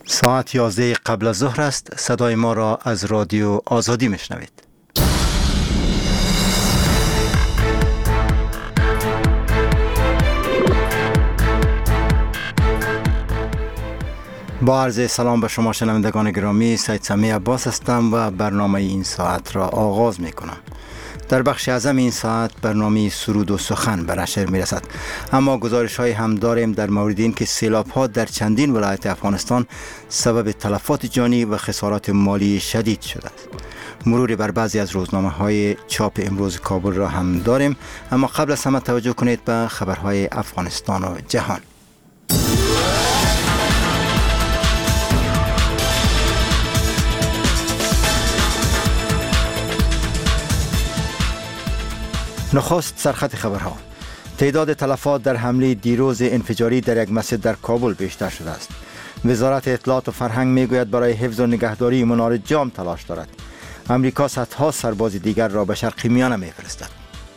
ساعت 11 قبل از ظهر است. صدای ما را از رادیو آزادی میشنوید. با عرض سلام به شما شنوندگان گرامی، سید سمی عباس هستم و برنامه این ساعت را آغاز می کنم. در بخش اعظم این ساعت برنامه سرود و سخن به نشر می رسد، اما گزارش های هم داریم در مورد این که سیلاب ها در چندین ولایت افغانستان سبب تلفات جانی و خسارات مالی شدید شده است. مروری بر بعضی از روزنامه های چاپ امروز کابل را هم داریم، اما قبل از همه توجه کنید به خبرهای افغانستان و جهان. نخست سرخط خبرها. تعداد تلفات در حمله دیروز انفجاری در یک مسجد در کابل بیشتر شده است. وزارت اطلاعات و فرهنگ میگوید برای حفظ و نگهداری منار جام تلاش دارد. امریکا صدها سرباز دیگر را به شرق میانه میفرستد.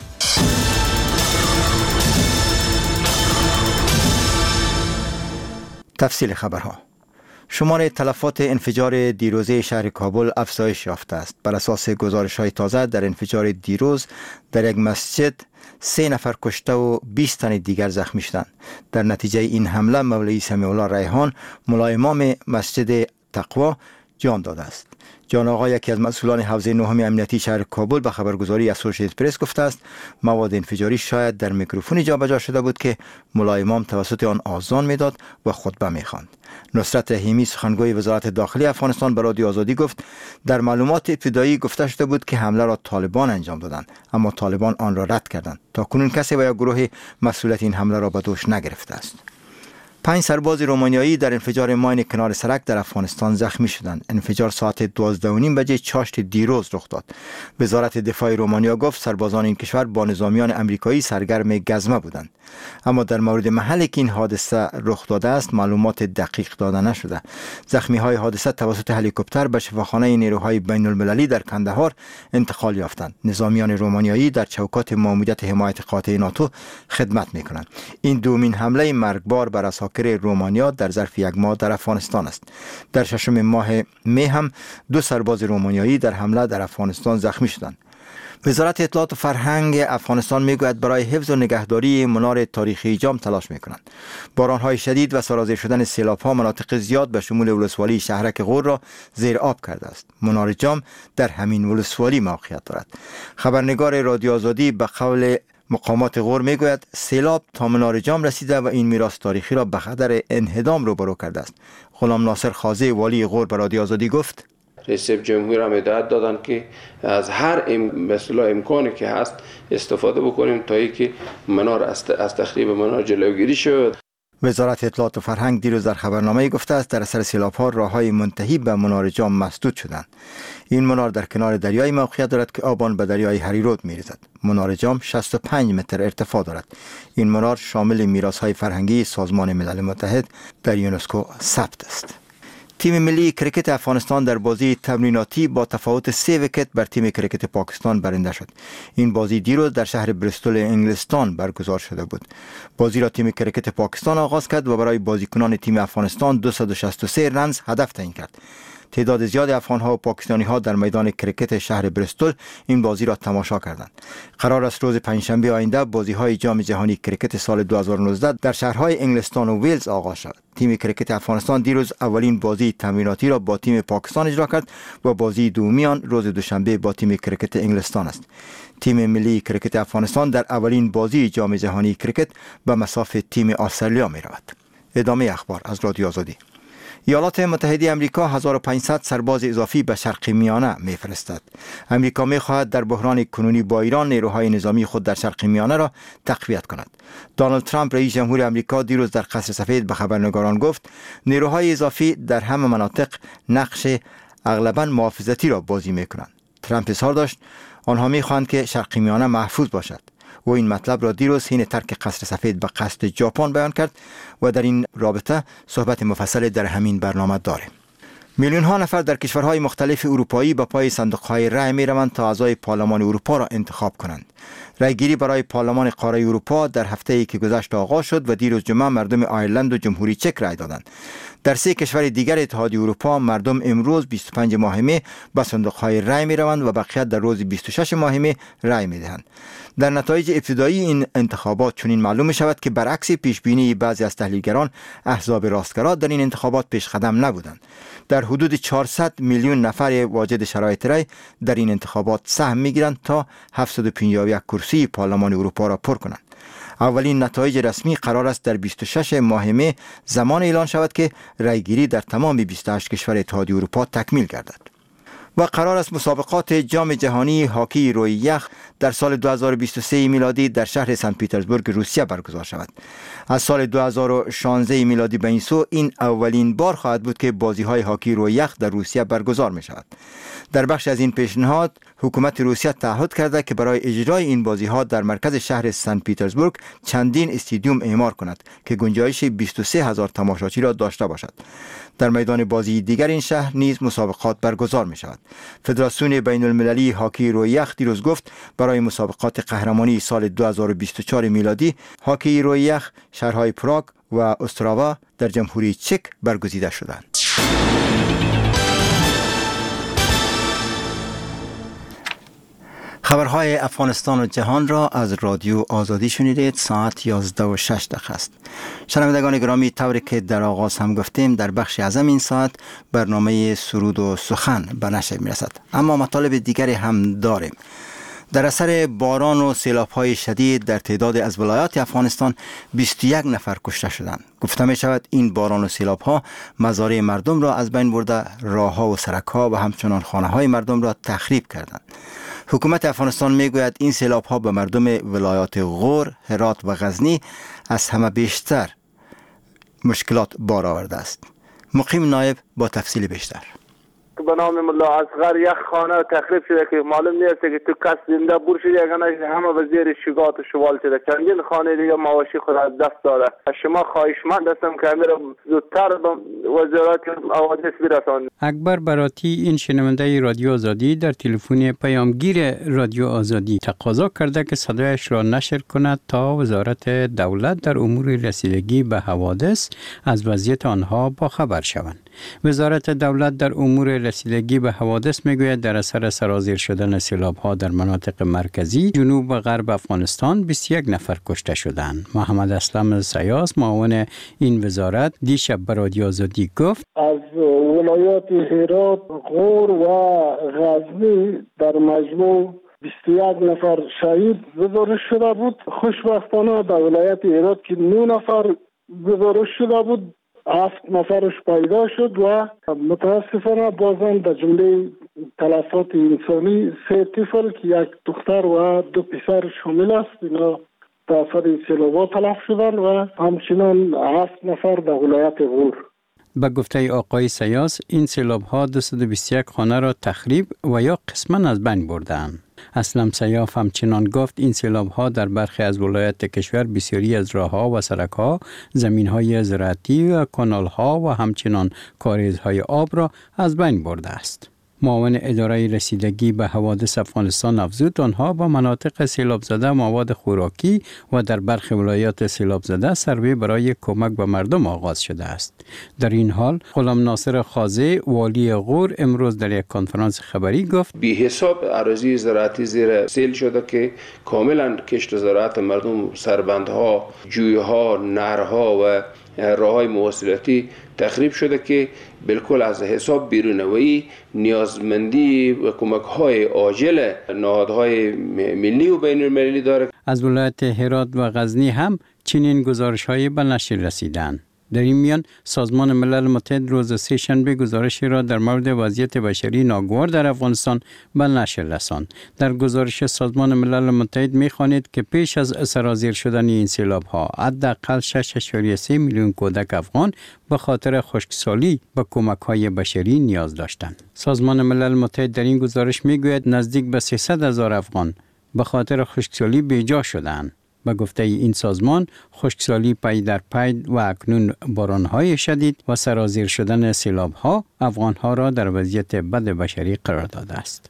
تفصیل خبرها. شمار تلفات انفجار دیروزه شهر کابل افزایش یافته است. بر اساس گزارش‌های تازه در انفجار دیروز در یک مسجد 3 نفر کشته و 20 تن دیگر زخمی شدند. در نتیجه این حمله مولوی سمیع الله ریحان مولای امام مسجد تقوا جان داده است. جان آقا، یکی از مسئولان حوزه نهم امنیتی شهر کابل، به خبرگزاری اسوسییتد پرس گفته است مواد انفجاری شاید در میکروفونی جابجا شده بود که مولای امام توسط آن آذان میداد و خطبه میخواند. نصرت رحیمی، سخنگوی وزارت داخلی افغانستان، به رادیو آزادی گفت در معلومات ابتدایی گفته شده بود که حمله را طالبان انجام دادند، اما طالبان آن را رد کردند. تاکنون کسی و یا گروه مسئولیت این حمله را به دوش نگرفته است. 5 سرباز رومانیایی در انفجار ماین کنار سرک در افغانستان زخمی شدند. انفجار ساعت 12:30 بجه چاشت دیروز رخ داد. وزارت دفاع رومانیا گفت سربازان این کشور با نظامیان امریکایی سرگرم گزمه بودند، اما در مورد محلی که این حادثه رخ داده است معلومات دقیق داده نشده. زخمی های حادثه توسط هلیکوپتر به شفاخانه نیروهای بین المللی در کندهار انتقال یافتند. نظامیان رومانیایی در چوکات ماموریت حمایت قاطع ناتو خدمت می‌کنند. این دومین حمله مرگبار بر اساکر رومانیا در ظرف یک ماه در افغانستان است. در 6 ماه می هم 2 سرباز رومانیایی در حمله در افغانستان زخمی شدند. وزارت اطلاعات و فرهنگ افغانستان میگوید برای حفظ و نگهداری منار تاریخی جام تلاش میکنند. بارانهای شدید و سرازیر شدن سیلاب‌ها مناطق زیاد به شمول ولسوالی شهرک غور را زیر آب کرده است. منار جام در همین ولسوالی موقعیت دارد. خبرنگار رادیو آزادی به قول مقامات غور میگوید سیلاب تا منار جام رسیده و این میراث تاریخی را به خطر انهدام روبرو کرده است. غلام ناصر خازی، والی غور، به رادیو آزادی گفت رئیس جمهور هم هدایت دادن که از هر امکانی که هست استفاده بکنیم تا اینکه منار از تخریب منار جلوگیری شود. وزارت اطلاعات و فرهنگ دیروز در خبرنامه گفته است در اثر سیلاب‌ها راه‌های منتهی به منار جام مسدود شدند. این منار در کنار دریای موقعیت دارد که آب آن به دریای هریرود می‌ریزد. منار جام 65 متر ارتفاع دارد. این منار شامل میراث‌های فرهنگی سازمان ملل متحد در یونسکو ثبت است. تیم ملی کرکت افغانستان در بازی تمریناتی با تفاوت 3 ویکت بر تیم کرکت پاکستان برنده شد. این بازی دیروز در شهر بریستول انگلستان برگزار شده بود. بازی را تیم کرکت پاکستان آغاز کرد و برای بازیکنان تیم افغانستان 263 رنز هدف تعیین کرد. تعداد زیاد افغان‌ها و پاکستانی‌ها در میدان کرکت شهر بریستول این بازی را تماشا کردند. قرار است روز پنجشنبه آینده بازی‌های جام جهانی کرکت سال 2019 در شهرهای انگلستان و ویلز آغاز شود. تیم کرکت افغانستان دیروز اولین بازی تمریناتی را با تیم پاکستان اجرا کرد و بازی دومی آن روز دوشنبه با تیم کرکت انگلستان است. تیم ملی کرکت افغانستان در اولین بازی جام جهانی کرکت به مصاف تیم استرالیا می‌رود. ادامه اخبار از رادیو آزادی. ایالات متحده آمریکا 1500 سرباز اضافی به شرق میانه میفرستد. آمریکا میخواهد در بحران کنونی با ایران نیروهای نظامی خود در شرق میانه را تقویت کند. دونالد ترامپ رئیس جمهور آمریکا دیروز در قصر سفید به خبرنگاران گفت نیروهای اضافی در همه مناطق نقش اغلباً محافظتی را بازی میکنند. ترامپ اظهار داشت آنها میخواهند که شرق میانه محفوظ باشد. و این مطلب را دیروز حین ترک قصر سفید به قصد ژاپن بیان کرد و در این رابطه صحبت مفصل در همین برنامه داریم. میلیون ها نفر در کشورهای مختلف اروپایی به پای صندوق‌های رای می‌روند تا اعضای پارلمان اروپا را انتخاب کنند. رایگیری برای پارلمان قاره اروپا در هفته‌ای که گذشت آغاز شد و دیروز جمعه مردم آیرلند و جمهوری چک رای دادند. در 3 کشور دیگر اتحادیه اروپا مردم امروز 25 ماه می به صندوق‌های رای می‌روند و بقیه در روز 26 ماه می رای می‌دهند. در نتایج ابتدایی این انتخابات چنین معلوم می‌شود که برعکس پیشبینی بعضی از تحلیلگران احزاب راستگرا در این انتخابات پیش قدم نبودند. در حدود 400 میلیون نفر واجد شرایط رای در این انتخابات سهم می‌گیرند تا 751 کرسی پارلمان اروپا را پر کنند. اولین نتایج رسمی قرار است در 26 ماه می زمان اعلان شود که رایگیری در تمام 28 کشور اتحادیه اروپا تکمیل گردد. و قرار است مسابقات جام جهانی هاکی روی یخ در سال 2023 میلادی در شهر سن پیترزبورگ روسیه برگزار شود. از سال 2016 میلادی به این سو این اولین بار خواهد بود که بازی‌های هاکی روی یخ در روسیه برگزار می شود. در بخش از این پیشنهاد حکومت روسیه تعهد کرده که برای اجرای این بازی‌ها در مرکز شهر سن پیترزبورگ چندین استادیوم اعمار کند که گنجایش 23,000 تماشاچی را داشته باشد. در میدان بازی دیگر این شهر نیز مسابقات برگزار می شود. فدراسیون بین المللی هاکی روی یخ دیروز گفت برای مسابقات قهرمانی سال 2024 میلادی هاکی روی یخ شهرهای پراگ و استراوا در جمهوری چک برگزیده شدند. خبرهای افغانستان و جهان را از رادیو آزادی شنیدید. ساعت 11:06 است. شنوندگان گرامی، طوری که در آغاز هم گفتیم در بخش اعظم این ساعت برنامه سرود و سخن به نشر میرسد، اما مطالب دیگری هم داریم. در اثر باران و سیلاب‌های شدید در تعداد از ولایات افغانستان 21 نفر کشته شدند. گفته می شود این باران و سیلاب‌ها مزارع مردم را از بین برده، راه‌ها و سرک‌ها و همچنان خانه‌های مردم را تخریب کردند. حکومت افغانستان می گوید این سیلاب‌ها به مردم ولایات غور، هرات و غزنی از همه بیشتر مشکلات بار آورده است. مقیم نایب با تفصیل بیشتر. به نام ملا اصغر یک خانه تخریب شده که معلوم نیست که تو کس زنده بور شده، یگانه همه وزیر شگات و شوال شده. چندین خانه دیگه مواشی خود از دست داده. از شما خواهشمند هستم که امیر زودتر به وزارت حوادث برسانید. اکبر براتی، این شنونده رادیو آزادی، در تلفن پیامگیر رادیو آزادی تقاضا کرده که صدایش را نشر کند تا وزارت دولت در امور رسیدگی به حوادث از وضعیت آنها با خبر شوند. وزارت دولت در امور رسیدگی به حوادث میگوید در اثر سرازیر شدن سیلاب‌ها در مناطق مرکزی، جنوب و غرب افغانستان 21 نفر کشته شدند. محمد اسلم سیاس، معاون این وزارت، دیشب به رادیو آزادی گفت از ولایات هرات، غور و غزنی در مجموع 21 نفر شهید گزارش شده بود. خوشبختانه در ولایت هرات که 9 نفر گزارش شده بود، 7 نفرش پیدا شد و متاسفانه بازم در جمله تلفات انسانی 3 طفل که یک دختر و 2 پسر شامل است، اینا در اثر سیلاب‌ها تلف شدند و همچنان 7 نفر در ولایت غور. به گفته آقای سیاس، این سیلاب‌ها 221 خانه را تخریب و یا قسماً از بین بردند. اسلم سیاف همچنان گفت این سیلاب‌ها در برخی از ولایات کشور بسیاری از راه‌ها و سرک‌ها، زمین‌های زراعتی و کانال‌ها و همچنان کاریزهای آب را از بین برده است. معاون اداره رسیدگی به حوادث افغانستان افزود آنها با مناطق سیلاب زده مواد خوراکی و در برخی ولایات سیلاب زده سروی برای کمک به مردم آغاز شده است. در این حال غلام ناصر خازه، والی غور، امروز در یک کنفرانس خبری گفت بی حساب اراضی زراعتی زیر سیل شده که کاملا کشت زراعت مردم، سربندها، جویها، نهرها و راههای مواصلاتی تخریب شده که بالکل از حساب بیرونوی نیازمندی و کمک‌های عاجل نهادهای ملی و بین المللی داره. از ولایت هرات و غزنی هم چنین گزارش‌هایی به نشر رسیدند. در این میان سازمان ملل متحد روز سه شنبه گزارشی را در مورد وضعیت بشری ناگوار در افغانستان به نشر رساند. در گزارش سازمان ملل متحد می‌خوانید که پیش از سرازیر شدن این سیلاب‌ها حداقل 6.3 میلیون کودک افغان به خاطر خشکسالی به کمک‌های بشری نیاز داشتند. سازمان ملل متحد در این گزارش می‌گوید نزدیک به 300,000 افغان به خاطر خشکسالی بیجا شدند. به گفته این سازمان، خشکسالی پی در پی و اکنون بارانهای شدید و سرازیر شدن سیلابها افغانها را در وضعیت بد بشری قرار داده است.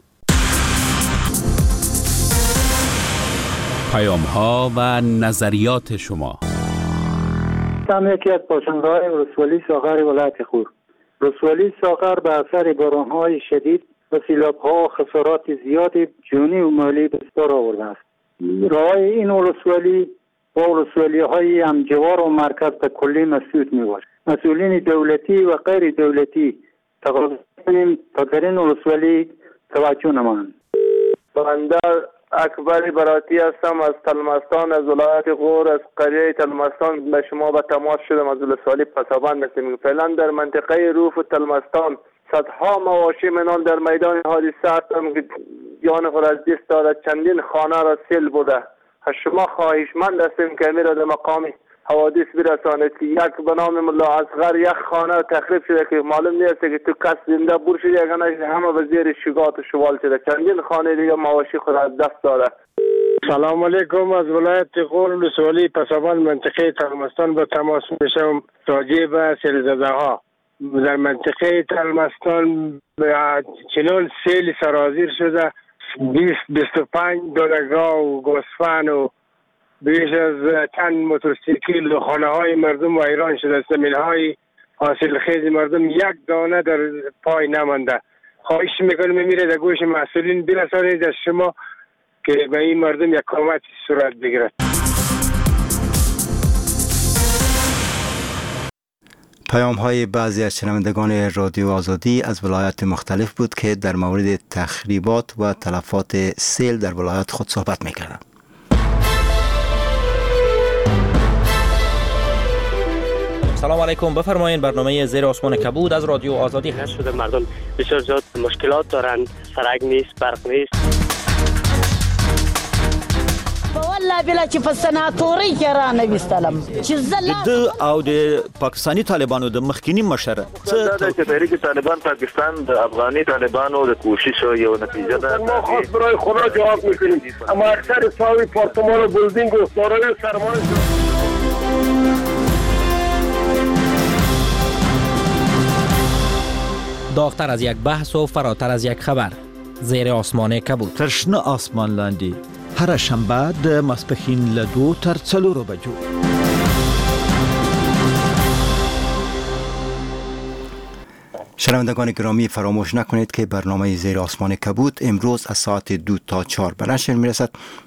پیام‌ها و نظریات شما. من یکی از باشنده‌های ولسوالی ساغر ولایت خور. ولسوالی ساغر به اثر باران‌های شدید و سیلاب‌ها و خسارات زیادی جانی و مالی به بار آورده است. رعای این ولسوالی با ولسوالی‌های همجوار و مرکز به کلی مسئول می‌باشد. مسئولین دولتی و غیر دولتی تقاضا کنیم تا در این ولسوالی توجه نمایند. بنده اکبر براتی هستم از تلمستان، از ولایت غور، از قریه تلمستان به شما به تماس شدم از ولسوالی پسابند هستیم. فعلا در منطقه روف و تلمستان صدها مواشی منال در میدان حادثه هستم که جان خود از دست دارد. چندین خانه را سیل بوده. از شما خواهشمند هستیم که امیر در مقام حوادث برسانید که یک به نام ملا اصغر یک خانه تخریب شده که معلوم نیست که تو کس زنده بور شده، یگانه همه به زیر شگات و شوال شده. چندین خانه دیگه مواشی خود از دست داره. سلام علیکم، از ولایت غور ولسوالی پسابند منطقه تلمستان به تماس میشم راجع به سیلزده ها. در منطقه تلمستان چنان سیل سرازیر شده 25 دونگاه و گوسفند و بیش از چند موتورسیکل و خانه های مردم ویران شده. زمین های حاصل خیز مردم یک دانه در پای نمانده. خواهش میکنم میره در گوش مسئولین برسانید از شما که به این مردم یک کمک صورت بگیرد. پیام های بعضی از شنوندگان رادیو آزادی از ولایات مختلف بود که در مورد تخریبات و تلفات سیل در ولایات خود صحبت میکردند. سلام علیکم، بفرمایید. برنامه زیر آسمان کبود از رادیو آزادی هست. شده مردم بسیار زیاد مشکلات دارند، سرک نیست، برق نیست. والله بلا چې په سناتوري کې را نه وستلم چې د او د پاکستاني طالبانو د مخکینی مشره چې تحریک طالبان پاکستان د افغاني طالبانو د کوشش یو نتیجه ده. ما خاص برای خدا جواب میکنیم، اما اکثر ساوی پارتمان و بلدینگ و دارای سرمایه داغتر از یک بحث و فراتر از یک خبر. زیر آسمان کبود. ترشنه آسمان لاندی هر شنبه د ماسپښین له 2 تر 4 بجو. شنوندگان گرامی، فراموش نکنید که برنامه زیر آسمان کبود امروز از ساعت 2 تا 4 به نشر میرسد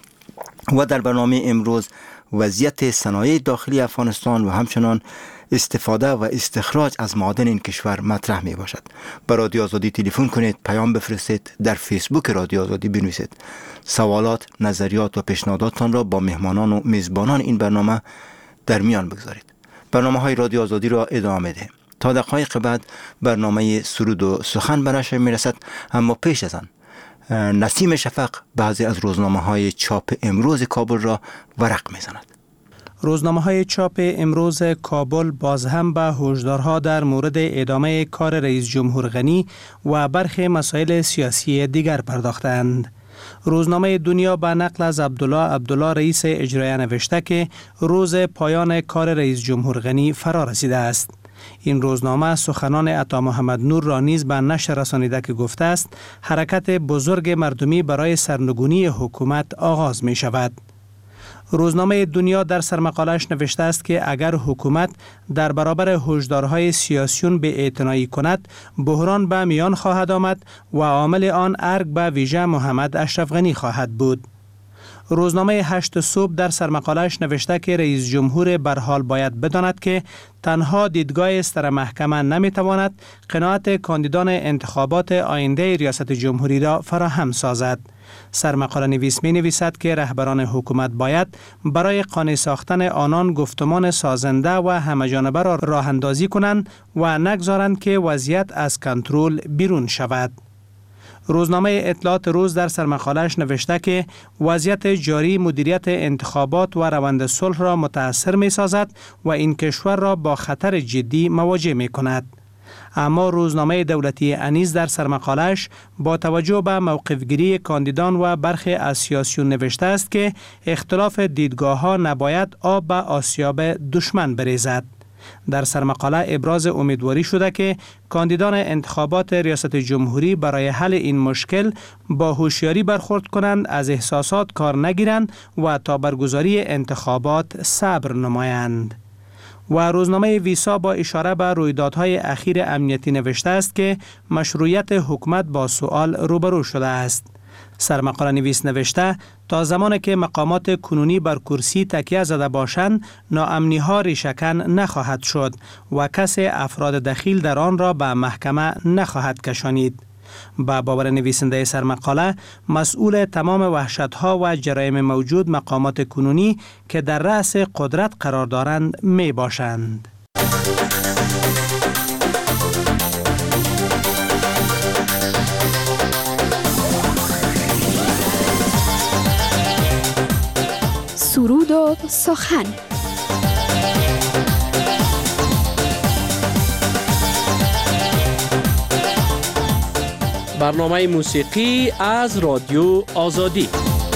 و در برنامه امروز وضعیت صنایع داخلی افغانستان و همچنان استفاده و استخراج از معادن این کشور مطرح می باشد. به رادیو آزادی تلفن کنید، پیام بفرستید، در فیسبوک رادیو آزادی بنویسید. سوالات، نظریات و پیشنهاداتتان را با مهمانان و میزبانان این برنامه در میان بگذارید. برنامه های رادیو آزادی را ادامه دهیم. تا دقایق بعد برنامه سرود و سخن به نشر می رسد، اما پیش از آن نسیم شفق بعضی از روزنامه های چاپ امروز کابل را ورق می زند. روزنامه‌های چاپ امروز کابل باز هم به هشدارها در مورد ادامه کار رئیس جمهور غنی و برخی مسائل سیاسی دیگر پرداختند. روزنامه دنیا به نقل از عبدالله رئیس اجرایی نوشته که روز پایان کار رئیس جمهور غنی فرا رسیده است. این روزنامه سخنان عطا محمد نور را نیز به نشر رسانیده که گفته است حرکت بزرگ مردمی برای سرنگونی حکومت آغاز می شود. روزنامه دنیا در سرمقاله‌اش نوشته است که اگر حکومت در برابر هشدارهای سیاسیون به اعتنایی کند، بحران به میان خواهد آمد و عامل آن ارگ به ویژه محمد اشرف غنی خواهد بود. روزنامه 8 صبح در سرمقاله‌اش نوشته که رئیس جمهور به هر حال باید بداند که تنها دیدگاه سر محکمه نمیتواند قناعت کاندیدان انتخابات آینده ریاست جمهوری را فراهم سازد. سرمقاله نویس می نویسد که رهبران حکومت باید برای قانع ساختن آنان گفتمان سازنده و همه‌جانبه را راه اندازی کنند و نگذارند که وضعیت از کنترل بیرون شود. روزنامه اطلاعات روز در سرمقاله‌اش نوشته که وضعیت جاری مدیریت انتخابات و روند صلح را متأثر می سازد و این کشور را با خطر جدی مواجه می کند. اما روزنامه دولتی انیس در سرمقالش با توجه به موقفگیری کاندیدان و برخی از سیاسیون نوشته است که اختلاف دیدگاه‌ها نباید آب به آسیاب دشمن بریزد. در سرمقاله ابراز امیدواری شده که کاندیدان انتخابات ریاست جمهوری برای حل این مشکل با هوشیاری برخورد کنند، از احساسات کار نگیرند و تا برگزاری انتخابات صبر نمایند. و روزنامه ویسا با اشاره به رویدادهای اخیر امنیتی نوشته است که مشروعیت حکومت با سؤال روبرو شده است. سرمقاله نویس نوشته تا زمانی که مقامات کنونی بر کرسی تکیه زده باشند ناامنی ها ریشه‌کن نخواهد شد و کسی افراد دخیل در آن را به محکمه نخواهد کشانید. با باور نویسنده سرمقاله مسئول تمام وحشت‌ها و جرایم موجود مقامات کنونی که در رأس قدرت قرار دارند می باشند. سرود و سخن. برنامه موسیقی از رادیو آزادی.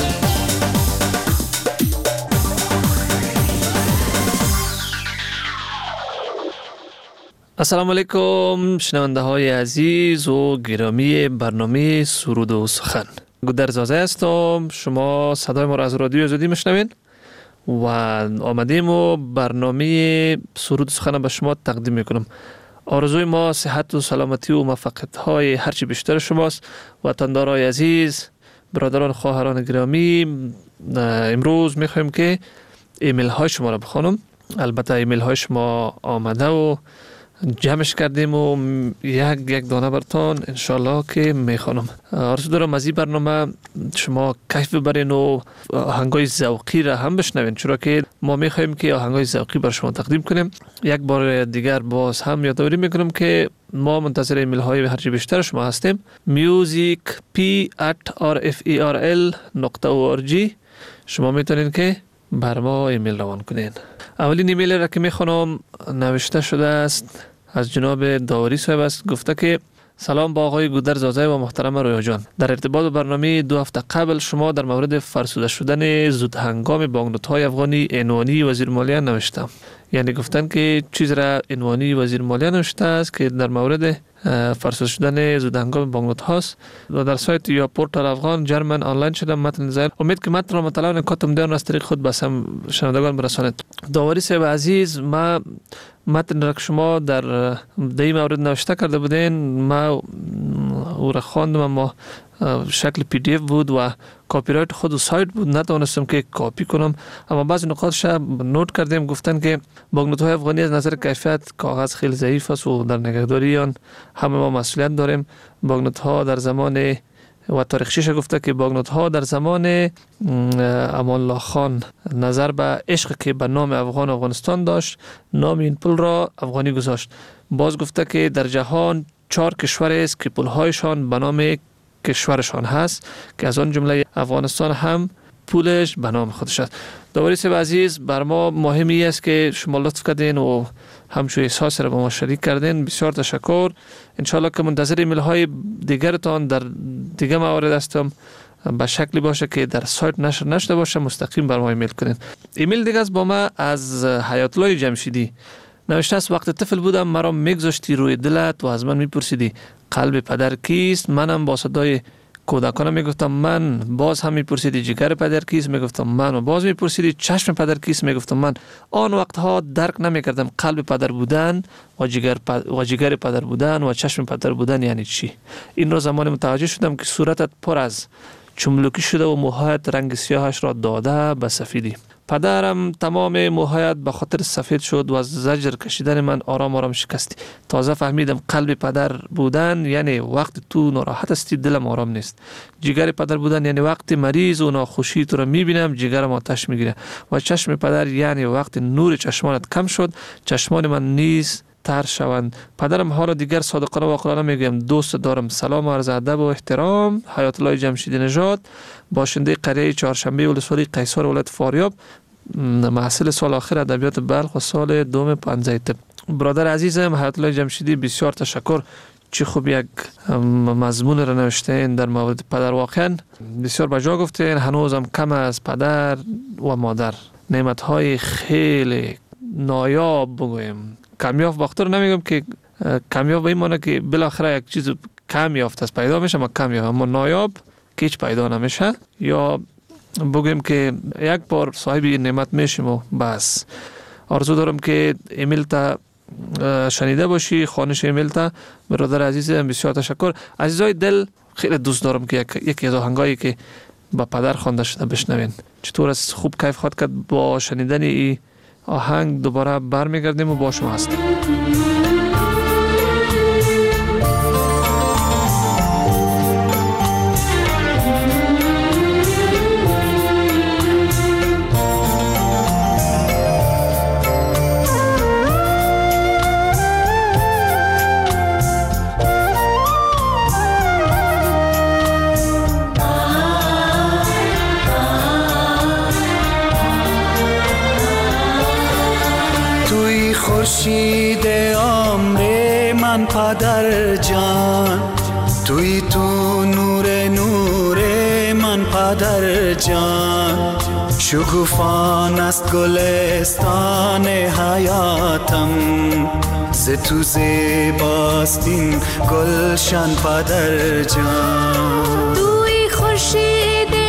السلام علیکم شنونده های عزیز و گرامی برنامه سرود و سخن. گودرزازه هستم. شما صدای ما را از رادیو آزادی میشنوین و آمدیم و برنامه سرود و سخن به شما تقدیم میکنم. آرزوی ما صحت و سلامتی و موفقیت های هرچی بیشتر شماست. وطندارای عزیز، برادران خواهران گرامی، امروز میخوایم که ایمیل های شما را بخوانم. البته ایمیل های شما آمده و جمعش کردیم و یک دانه برتان انشالله که میخوانم. آرزو دارم از این برنامه شما کیف ببرین و آهنگای ذوقی را هم بشنوین، چرا که ما میخوایم که آهنگای ذوقی بر شما تقدیم کنیم. یک بار دیگر باز هم یادآوری میکنم که ما منتظر ایمیل های هرچی بیشتر شما هستیم. music@rferl.org شما میتونین که بر ما ایمیل روان کنین. اولین ایمیل را که میخوانم نوشته شده است از جناب داوری صاحب است. گفته که سلام با آقای گودرزازه و محترم رویا جان. در ارتباط با برنامه 2 هفته قبل شما در مورد فرسوده شدن زود هنگام بانکنوت‌های افغانی عنوانی وزیر مالیه نوشتم. یعنی گفتن که چیز را عنوانی وزیر مالیه نوشته است که در مورد فرسوده شدن زود هنگام بانکنوت هاست و در سایت یا پورتال افغان جرمن آنلاین شده متن زیر. امید که متن را مطالعه و نکات مدرن از طریق خود به شنوندگان برسانید. داوری صاحب عزیز، ما متن را که شما در این مورد نوشته کرده بودین ما او را خواندم، اما شکل پی دی اف بود و کاپی رایت خود سایت بود، نتوانستم که کاپی کنم. اما بعضی نکاتش نوت کردیم. گفتن که بانکنوت‌های افغانی از نظر کیفیت کاغذ خیلی ضعیف است و در نگهداری آن همه ما مسئولیت داریم. بانکنوت‌ها در زمان و تاریخچه‌اش گفته که بانکنوت‌ها در زمان امان الله خان نظر به عشق که به نام افغانستان داشت نام این پول را افغانی گذاشت. باز گفته که در جهان 4 کشور است که پول‌هایشان به نام کشورشان هست که از آن جمله افغانستان هم پولش به نام خودش است. داوری صاحب عزیز، بر ما مهمی است که شما لطف کردین و همچون احساس را با ما شریک کردین. بسیار تشکر. انشالله که منتظر ایمیل های دیگرتان در دیگه موارد هستم به شکلی باشه که در سایت نشر نشده باشه، مستقیم بر ما ایمیل کنین. ایمیل دیگه از با ما از حیات الله جمشیدی نوشته است وقت طفل بودم مرا میگذاشتی روی دلت و از من میپرسیدی قلب پدر کیست؟ منم با صدای کودکانم میگفتم من. باز هم میپرسیدی جگر پدر کیست؟ میگفتم من. و باز میپرسیدی چشم پدر کیست؟ میگفتم من. آن وقتها درک نمیکردم قلب پدر بودن و جگر پدر بودن و چشم پدر بودن یعنی چی. این رو زمان متوجه شدم که صورتت پر از چملوکی شده و موهایت رنگ سیاهش را داده به سفیدی. پدرم تمام موهایت به خاطر سفید شد و از زجر کشیدن من آرام آرام شکستی. تازه فهمیدم قلب پدر بودن یعنی وقت تو ناراحت هستی دلم آرام نیست. جگر پدر بودن یعنی وقت مریض و ناخوشی تو را میبینم جگرم آتش میگیره. و چشم پدر یعنی وقت نور چشمانت کم شد چشمان من نیز تر شوند. پدرم حالا دیگر صادقانه و عاقلانه میگم دوست دارم. سلام عرض ادب و احترام. حیات الله جمشیدی نژاد، باشنده قریه چهارشنبه ولسوالی قیصر ولایت فاریاب، محصل سال آخر ادبیات بلخ و سال دوم 50 طب. برادر عزیزم حیات الله جمشیدی بسیار تشکر. چه خوب یک مضمون را نوشتین در مورد پدر. واقعا بسیار بجا گفتین. هنوزم کم از پدر و مادر نعمت‌های خیلی نایاب بگویم کمیاب باختر نمیگم که کمیاب به این معنی که بالاخره یک چیز کم یافت است پیدا میشه، ما کمیاب، اما نایاب که هیچ پیدا نمیشه. یا بگویم که یک بار صاحب نعمت میشیم و بس. آرزو دارم که ایمیل تا شنیده باشی، خوانش ایمیل تا. برادر عزیزم بسیار تشکر. عزیزای دل، خیلی دوست دارم که یکی از آهنگایی که با پدر خوانده شده بشنوین. چطور از خوب کیف خواهد کرد با شنیدن این آهنگ. دوباره برمیگردیم و با شما هستیم. خورشید عمر من پدر جان، توی تو نور من پدر جان. شکوفان است گلستان حیاتم، ز تو زیباست این گلشن پدر جان. توی خورشید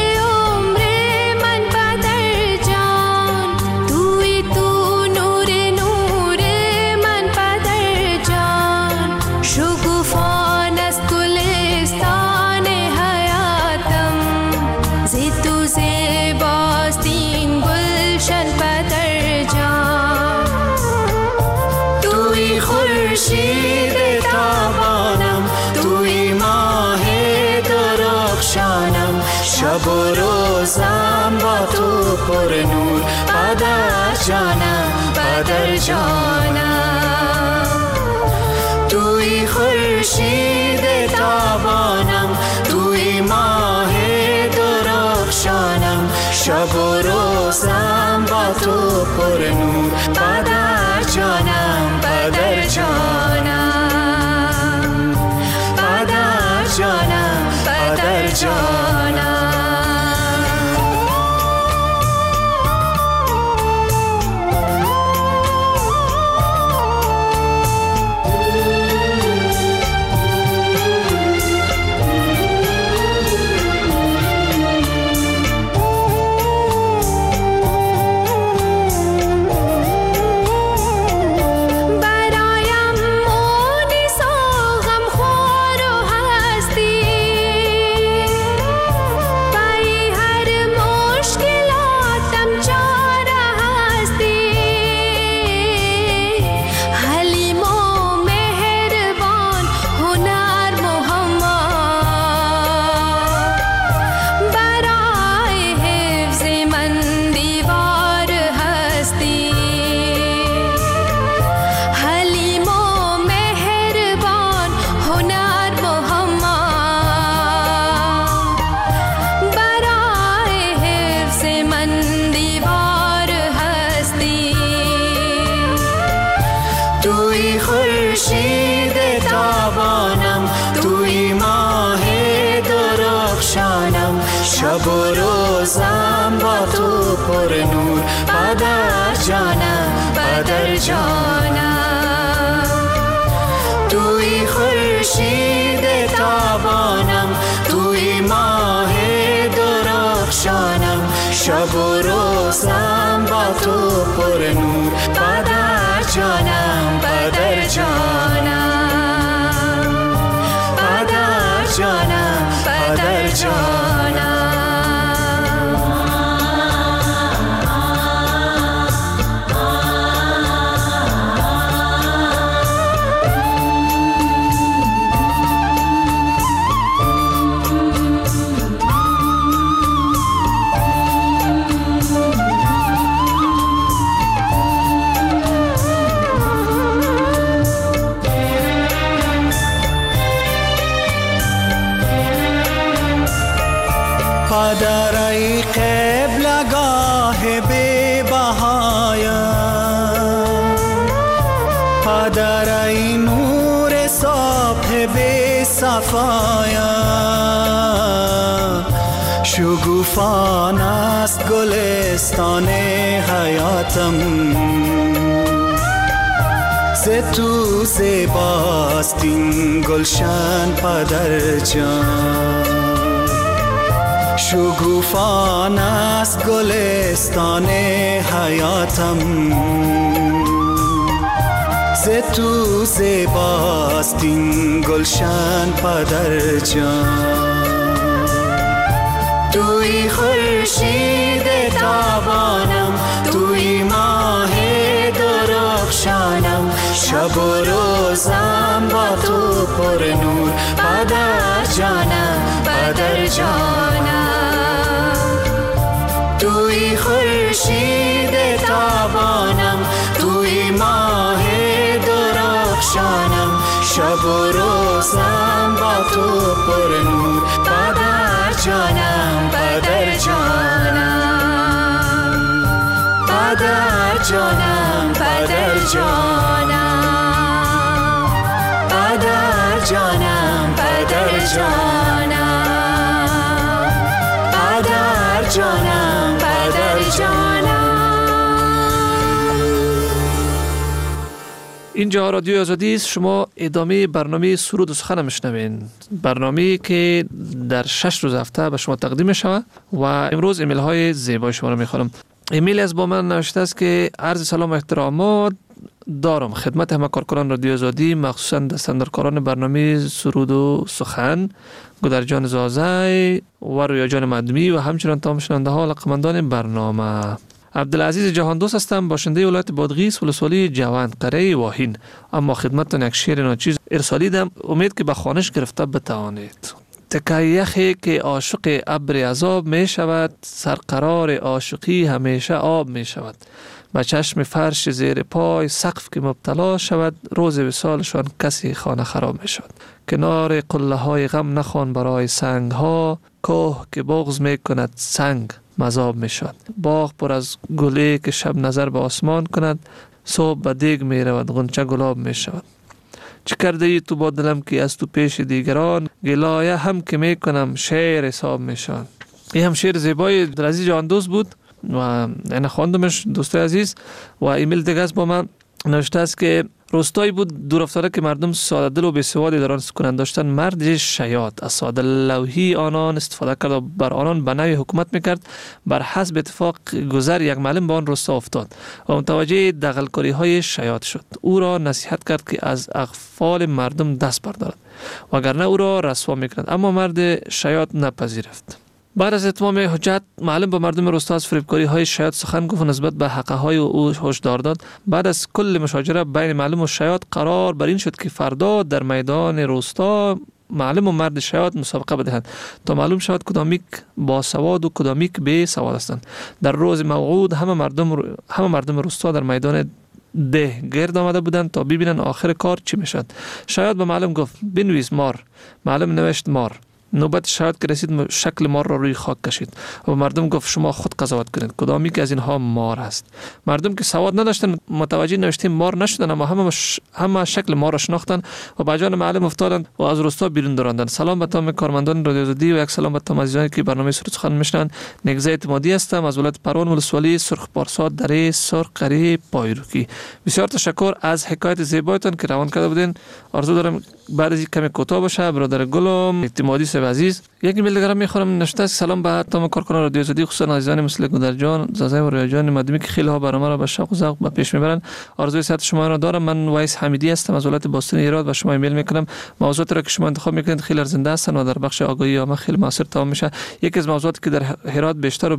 شب و روزم با تو پر نور پدر جانم، پدر جانم. توی خورشید تابانم، توی ماه درخشانم. شب و روزم با تو پر نور پدر جانم، پدر جانم، پدر جانم، پدر جانم. شب و روزم با تو پر نور پدر جانم، پدر جانم. توی خورشید تابانم، توی ماه درخشانم. شب و روزم با تو پر نور پدر جانم، پدر جانم، پدر جانم، پدر جانم. پدر ای قبلگاه بی بهایم، بی صفایم، شگوفان است گلستان حیاتم، ز تو زیباست این گلشن پدر جان. شگوفان است گلستان حیاتم، ز تو زیباست این گلشن پدر جان. توی خورشید تابانم، توی ماه درخشانم، شب و روزم با تو پر نور پدر جانم، پدر جانم. توی خورشید تابانم، توی ماه درخشانم، شب و روزم با تو پر نور پدر جانم، پدر جانم، پدر جانم، پدر جانم، پدر جانم، پدر جانم، پدر جانم، پدر جانم. اینجا رادیو آزادی است. شما ادامه برنامه سرود و سخن میشنوین، برنامه که در 6 روز هفته به شما تقدیم میشه و امروز ایمیل های زیبای شما رو میخوانم. ایمیل از با من نوشته است که عرض سلام و احترامات دارم خدمت همه کارکنان رادیو آزادی، مخصوصا دستاندرکاران برنامه سرود و سخن، گودرجان زازای و رویا جان مدمی و همچنان تمام شنونده ها و علاقه‌مندان برنامه. عبدالعزیز جهان دوست هستم، باشنده ولایت بادغیس، ولسوالی جوند، قره واهین. اما خدمتتان یک شعر ناچیز ارسالیدم، امید که به خوانش گرفته بتوانید. تکه یخی که عاشق ابر عذاب می شود، سرقرار عاشقی همیشه آب می شود. به چشم فرش زیر پای سقف که مبتلا شود، روز وصالشان کسی خانه خراب می شود. کنار قله های غم نخوان برای سنگ ها، کوه که بغض می کند سنگ مذاب می شود. باغ پر از گلی که شب نظر به آسمان کند، صبح به دیگ می رود غنچه گلاب می شود. چه کرده ای تو با دلم که از تو پیش دیگران، گلایه هم که می کنم شعر حساب می شود. این هم شعر زیبای عبدالعزیز جهان دوست بود و این خواندمش دوستای عزیز. و ایمیل دیگه از با من نوشته است که روستایی بود دور افتاده که مردم ساده دل و بی‌سوادی در آن سکونت داشتند. مرد شیاد از ساده لوحی آنان استفاده کرد و بر آنان به نوی حکومت میکرد. بر حسب اتفاق گذر یک معلم به آن روستا افتاد و متوجه دغل‌کاری های شیاد شد. او را نصیحت کرد که از اغفال مردم دست بردارد وگرنه او را رسوا میکند، اما مرد شیاد نپذیرفت. بعد از اتمام حجت معلم با مردم روستا از فریبکاری های شیاد سخن گفت و نسبت به حقه های او هشدار داد. بعد از کل مشاجره بین معلم و شیاد قرار بر این شد که فردا در میدان روستا معلم و مرد شیاد مسابقه بدهند تا معلوم شود کدامیک با سواد و کدامیک بی سواد هستند. در روز موعود همه مردم روستا در میدان ده گرد آمده بودند تا ببینن آخر کار چی میشد. شیاد به معلم گفت بنویس مار. معلم نوشت مار. نوبت شاید که رسید شکل مار را روی خاک کشید و مردم گفت شما خود قضاوت کنید کدامی که از اینها مار است. مردم که سواد نداشتن متوجه نوشته مار نشدن، اما همه شکل مار را شناختند و به جان معلم افتادند و از روستا بیرون دراندند. سلام به تمام کارمندان رادیو آزادی و یک سلام به تمام عزیزانی که برنامه سرود سخن میشنوند. نگزه اعتمادی هستم از ولایت پروان، ولسوالی سرخ پارسا، دره سرخ، قریه پایروکی. بسیار تشکر از حکایت زیبایتان که روان کرده بودین. آرزو دارم بعد از کمی کوتاه باشه. برادر گلم اعتمادی عزیز یک ایمیل دیگر میخوام نوشته است سلام به تمام کارکنان رادیو آزادی، خصوصا عزیزان مثل گودرجان زازای و رویا جان مدمی که خیلی ها برنامه را به شوق و ذوق به پیش میبرن. آرزوی صحت شما را دارم. من وایس حمیدی هستم از ولایت باستان ایران و شما ایمیل میکنم. موضوعاتی را که شما انتخاب میکنید خیلی ارزنده هستند و در بخش آگاهی عامه خیلی موثر تمام میشه. یکی از موضوعاتی که در هرات بیشتر و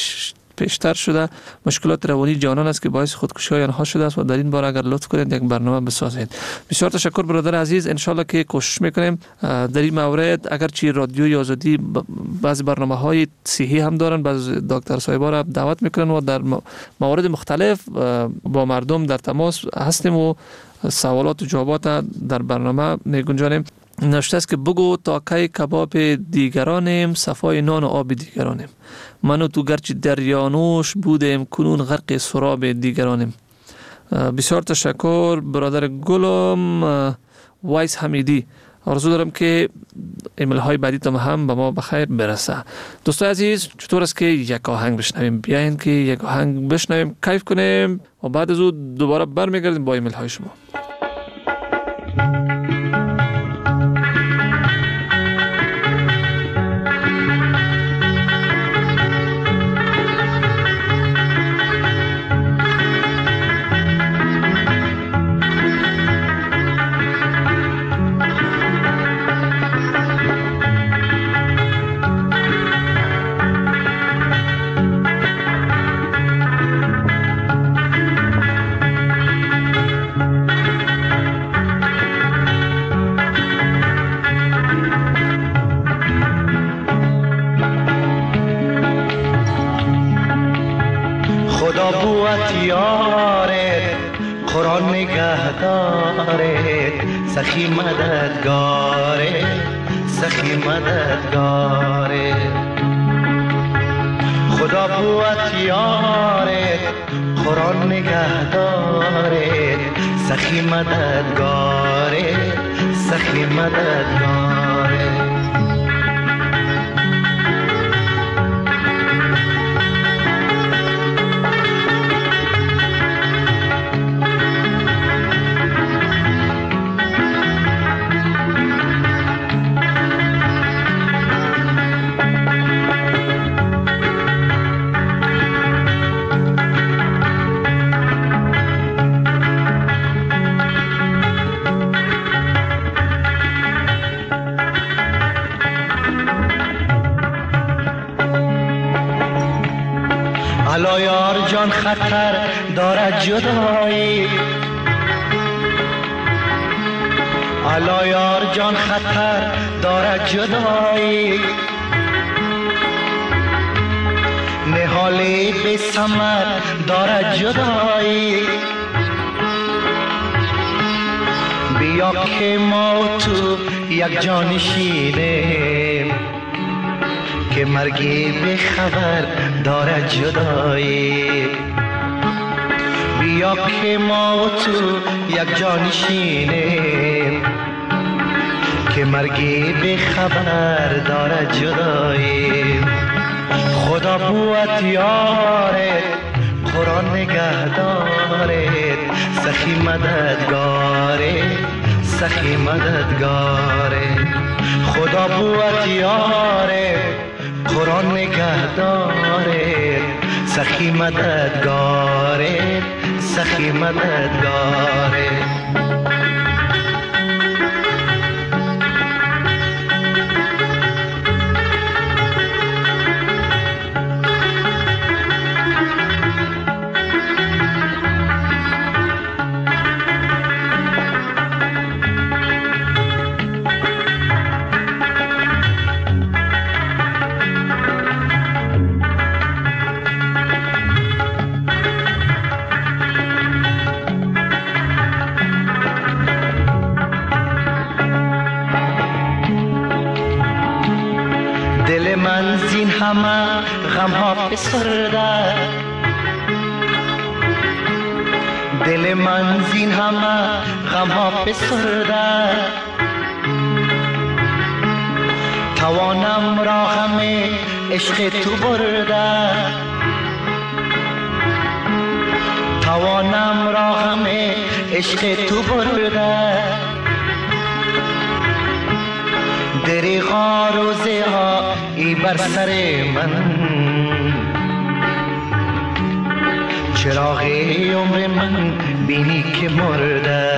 پیشتر شده مشکلات روانی جوانان است که باعث خودکشی های آنها شده است و در این باره اگر لطف کنید یک برنامه بسازید. بسیار تشکر برادر عزیز. ان شاء الله که کوشش میکنیم در این مورد. اگرچه رادیوی آزادی بعضی برنامه‌های صحی هم دارن، بعضی دکتر صاحبا را دعوت میکنن و در موارد مختلف با مردم در تماس هستیم و سوالات و جوابات در برنامه میگنجانیم. نوشته است که بگو تا کی کباب دیگرانیم، صفای نان و آب دیگرانیم. من و تو گرچه دریانوش بودیم کنون غرق سراب دیگرانیم. بسیار تشکر برادر گلم وایس حمیدی آرزو دارم که ایمیل های بعدی تم هم به ما بخیر برسه. دوستای عزیز، چطور است که یک آهنگ بشنویم؟ بیاین که یک آهنگ بشنویم، کیف کنیم و بعد از اون دوباره برمیگردیم با ایمیل های شما. قرآن نگهداره، سخی مددگاره، سخی مددگاره. خدا بوت یاره، قرآن نگهداره، سخی مددگاره، سخی مددگاره. الا یار جان خطر دارد جدایی، الا یار جان خطر دارد جدایی. نهالی بی ثمر دارد جدایی. بیا که ما و تو یک جان شینیم، که مرگی به خبر دارد جدایی. بیا که ما و تو یک جان شینیم، که مرگی به خبر دارد جدایی. خدا بوت یاره، قرآن نگهداره، سخی مددگاره، سخی مددگاره. خدا بوت یاره، قرآن نگهداره، سخی مددگاره، سخی مددگاره. دل من زین همه غم ها فسرده، دل من زین همه غم ها فسرده. توانم را غم عشق تو برده، توانم را غم عشق تو برده. دریغا روزه ها ای بر سر من، چراغ عمر من بینی که مرده.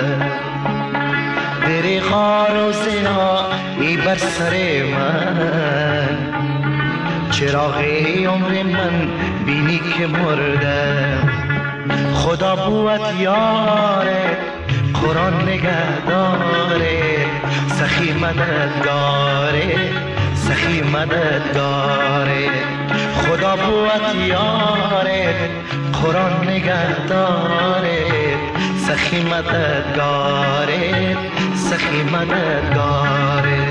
دریغا روزه ها ای بر سر من، چراغ عمر من بینی که مرده. خدا بوت یاره، قرآن نگهداره، سخی مددگاره، سخی مددگاره. خدا بوت یاره، قرآن نگهداره، سخی مددگاره، سخی مددگاره.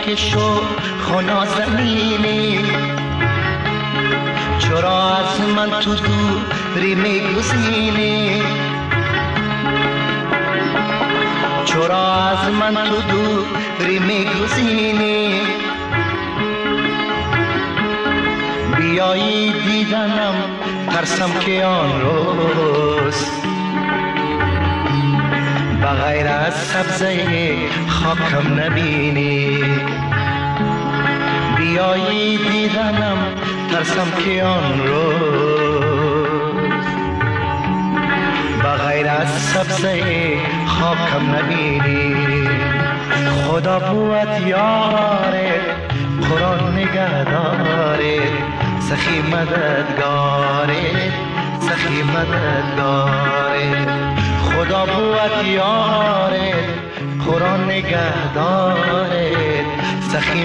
که شو خنا زمینی چرا از من تو دوری میگزینی چرا از من تو دوری میگزینی بیایی دیدنم ترسم که آن روز بغیر از سبزه خاکم نبینی بیایی دیدنم ترسم که آن روز بغیر از سبزه خاکم نبینی خدا بود یاره قرآن نگهداره سخی مددگاره سخی مددگاره خدا بود یاره قرآن نگهداره سخی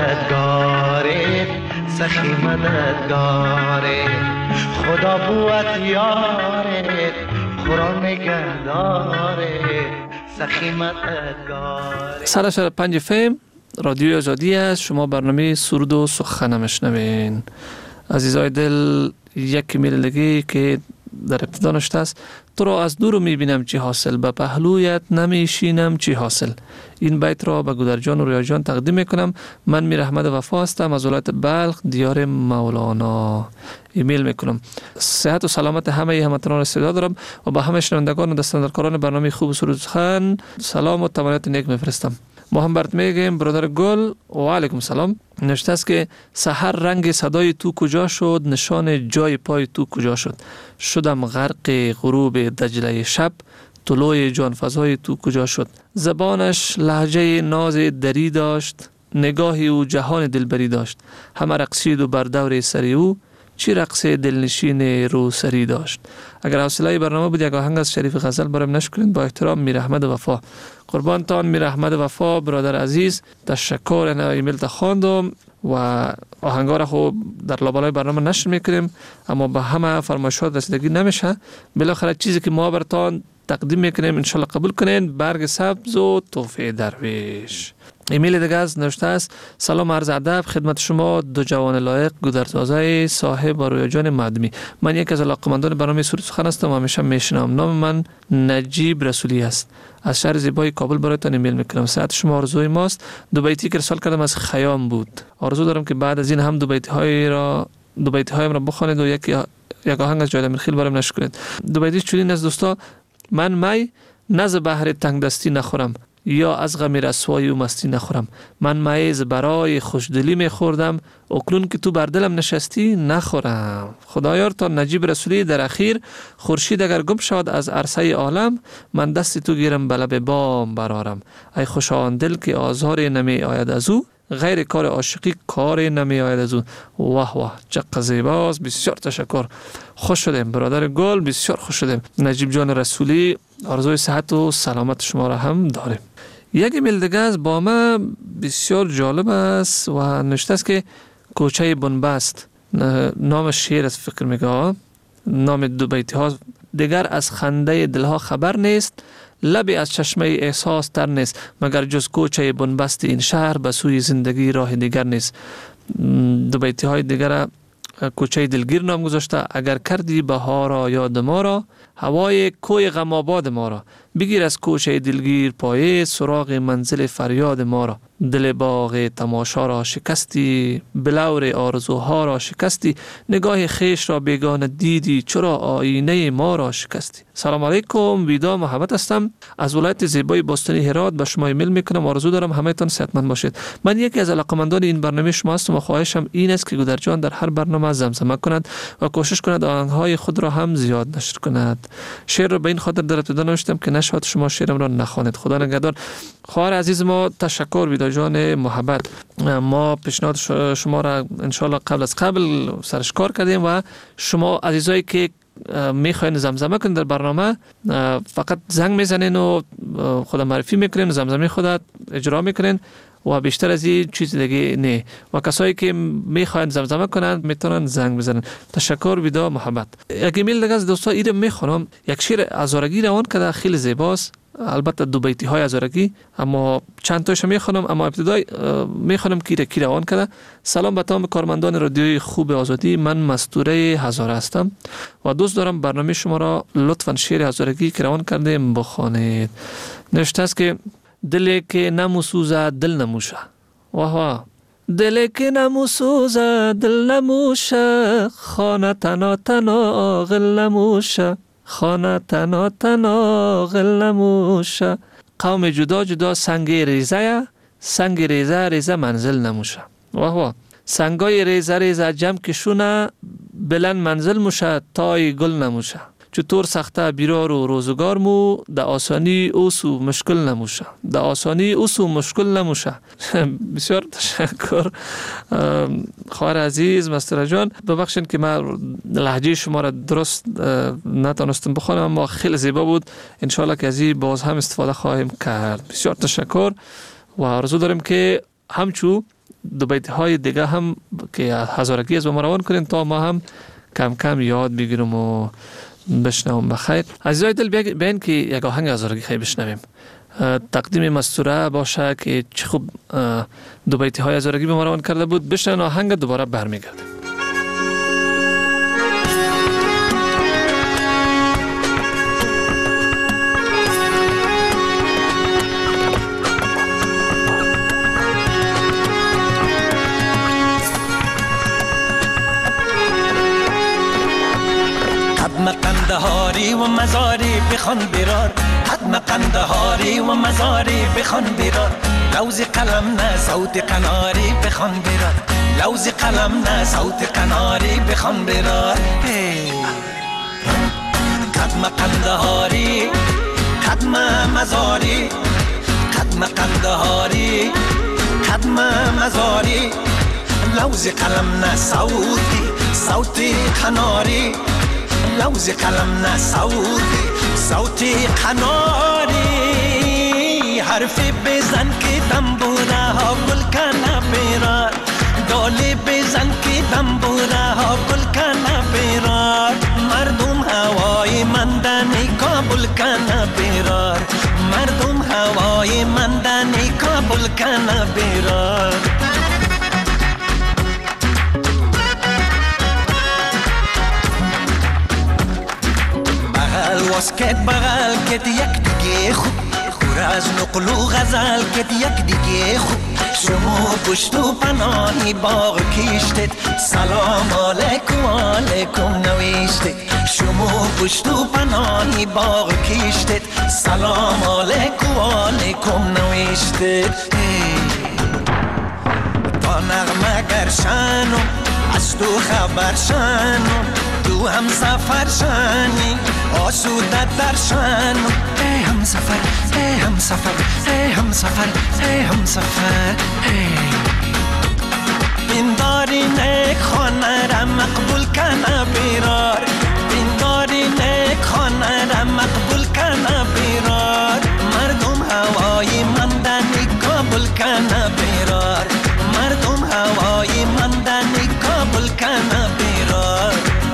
مددگاره سخی مددگاره خدا بود یاره قرآن نگهداره سخی مددگاره. 105 FM رادیو آزادی است. شما برنامه سرود و سخن میشنوین. عزیزای دل، یک ایمیل دیگه که در ابتدا نوشته است: تو را از دور میبینم چی حاصل، به پهلویت نمیشینم چی حاصل. این بیت را به گودرجان و ریاجان تقدیم میکنم. من میر احمد وفا هستم از ولایت بلخ دیار مولانا. ایمیل میکنم. صحت و سلامت همه هموطنان استعداد دارم و به همه شنوندگان و دستاندرکاران برنامه خوب سرود سخن سلام و تمنیات نیک میفرستم. ما هم برات میگیم برادر گل و علیکم سلام. نوشته است که سحر رنگ صدای تو کجا شد، نشان جای پای تو کجا شد. شدم غرق غروب دجله شب، طلوع جان فضای تو کجا شد. زبانش لهجه ناز دری داشت، نگاهی او جهان دلبری داشت. همه رقصید و بر دور سری او، چی رقص دلنشین رو سری داشت. اگر حوصله برنامه بود یک آهنگ از شریف غزل برایم نشر کنید. با احترام میر احمد وفا. قربانتان میر احمد وفا برادر عزیز. تشکر. این ایمیل تا خواندم و آهنگا را خب در لابلای برنامه نشر میکنیم، اما به همه فرمایشات رسیدگی نمیشه. بالاخره چیزی که ما براتون تقدیم میکنیم ان شاء الله قبول کنین. برگ سبز و تحفه درویش. ایمیل دیگه از نوشته است: سلام عرض ادب خدمت شما دو جوان لایق گودرزازای صاحب و رویاجان مدمی. من یک از علاقه‌مندان برنامه سرود سخن هستم و همیشه میشنوم. نام من نجیب رسولی است. از شهر زیبای کابل برایتان ایمیل میکنم. صحت شما آرزوی ماست. دو بیتی که ارسال کردم از خیام بود. آرزو دارم که بعد از این هم دو بیتی هایم را بخوانید و یک آهنگ از جاید امیرخیل برایم نشر کنید. دو بیتی چنین از دوستا: من می نز بحر تنگ دستی نخورم، یا از غم رسوایی و مستی نخورم. من میز برای خوشدلی میخوردم، اکنون که تو بر دلم نشستی نخورم. خدایار تا نجیب رسولی در اخیر: خورشید اگر گم شود از عرصه عالم، من دست تو گیرم به لب بام برارم. ای خوشا دل که آزار نمی آید از او، غیر کار عاشقی کار نمی آید از او. واه واه چقدر زیباست. بسیار تشکر. خوش شدیم برادر گل، بسیار خوش شدیم. نجیب جان رسولی آرزوی صحت و سلامت شما را هم داریم. یک ایمیل دیگه از با ما بسیار جالب است و نوشته است که کوچه بنبست، نام شعر است فکر میگه، نام دو بیتی ها: دیگر از خنده دلها خبر نیست، لبی از چشمه احساس تر نیست، مگر جز کوچه بنبست این شهر به سوی زندگی راه دیگر نیست. دو بیتی های دیگر کوچه دلگیر نام گذاشته: اگر کردی بهارا یاد ما را، هوای کوی غم آباد ما را، بگیر از کوچه دلگیر پایه، سراغ منزل فریاد ما را. دل باغ تماشا را شکستی، بلور آرزوها را شکستی، نگاه خیش را بیگانه دیدی، چرا آینه ما را شکستی. سلام علیکم، ویدا محمد هستم از ولایت زیبای باستانی هرات. به شما ایمیل میکنم. آرزو دارم همه تان صحتمند باشید. من یکی از علاقه‌مندان این برنامه شما هستم و خواهشم این است که گودرجان در هر برنامه زمزمه کند و کوشش کند آهنگ‌های خود را هم زیاد نشر کند. شعر را به این خاطر در ابتدا نوشتم که نشود شما شعرم را نخوانید. خدا نگهدار. خواهر عزیز ما تشکر، ویدا جان محبت. ما پیشنهاد شما را ان شاء الله قبل از قبل سرش کار کردیم و شما عزیزایی که میخواین زمزمه کنید در برنامه فقط زنگ میزنین و خود معرفی میکنین، زمزمه خودت اجرا میکنین و بیشتر از این چیز دیگه نه. و کسایی که میخواین زمزمه کنند میتونن زنگ بزنن. تشکر، ویدا محبت. یک ایمیل دیگه از دوستا ایره میخونم. یک شعر ازارگی روان کرده، خیلی زیباست. البته دو بیتی های هزارگی، اما چند تایش میخونم. اما ابتدای میخونم کی روان کرده. سلام به تمام کارمندان رادیوی خوب آزادی، من مستوره هزاره هستم و دوست دارم برنامه شما را لطفاً شعر هزارگی که روان کردیم بخوانید. نوشته است که دلی که نموسوزه دل نموشه. واه دلی که نموسوزه دل نموشه، خانه تنا تنا غل نموشه، خانه تنا تنا غل نموشه. قوم جدا جدا سنگ ریزه، سنگ ریزه ریزه منزل نموشه. واه سنگای ریزه ریزه جمع کشونه، بلند منزل موشه تای گل نموشه. چطور سخته بیرار و روزگار مو، ده آسانی اوسو مشکل نموشه، ده آسانی اوسو مشکل نموشه. بسیار تشکر خواهر عزیز مستر جان. ببخشید که من لهجه شما را درست نتونستم بخوانم، اما خیلی زیبا بود. انشالله که از این باز هم استفاده خواهیم کرد. بسیار تشکر و آرزو داریم که همچو دو بیت های دیگه هم که هزارگی از ما روان کنیم تا ما هم کم کم یاد بگیریم و بشنوم. بخیر عزیزای دل، بیاین که یک آهنگ هزارگی خیلی بشنویم. تقدیم مستوره باشه که چه خوب دو بیتی های هزارگی به ما روان کرده بود. بشنویم آهنگ، دوباره برمیگردیم. قندهاری و مزاری بخوان برار، حتما قندهاری و مزاری بخوان برار، لوز قلم نه صوت قناری بخوان برار، لوز قلم نه صوت قناری بخوان برار. قدم قندهاری قدم مزاری، قدم قندهاری قدم مزاری، لوز قلم نه صوتی صوتی قناری، لوز قلم نه صوتی قناری. حرفی بزن که دنبوره ها گل کنه بیرار، دالی بزن که دنبوره ها گل کنه بیرار، مردم هوای مندنی کابل کنه بیرار، مردم هوای مندنی کابل کنه بیرار. واسکت بغل کت یک دیگه خوب، خور از نقل و غزل کت یک دیگه خوب، شما پشت و پناهی باغ کشتید، سلام علیکم علیکم نوشتید، شما پشت و پناهی باغ کشتید، سلام علیکم علیکم نوشتید. تا نغمه گرشنم از تو خبر شنم، تو هم سفر شنی آسوده درشن، ای هم سفر ای هم سفر ای هم سفر ای هم سفر. بینداری نیک خانه را مقبول کنه بیرار، بینداری نیک خانه را مقبول کنه بیرار، مردم هوای مندنی کابل کنه بیرار، مردم هوای مندنی کابل کنه بیرار.